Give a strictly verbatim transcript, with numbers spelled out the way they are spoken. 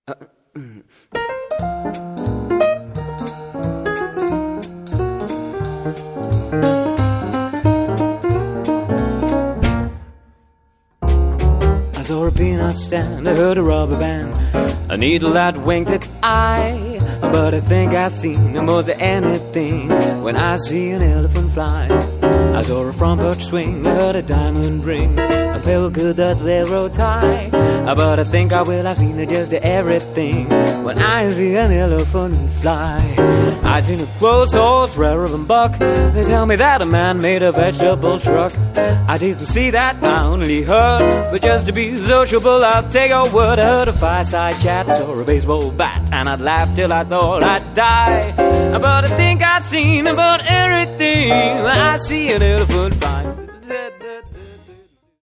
Uh, mm. I saw a peanut stand, I heard a rubber band, a needle that winked its eye. But I think I seen more than anything when I see an elephant fly. I saw a front porch swing, I heard a diamond ring, I felt good that railroad tie. But I think I will have seen just everything when I see an elephant fly. I seen a close horse, rarer than buck. They tell me that a man made a vegetable truck. I didn't see that, I only heard. But just to be sociable, I'll take a word. I heard a fireside chat or a baseball bat, and I'd laugh till I thought I'd die. But I think I'd seen about everything when I see an elephant fly.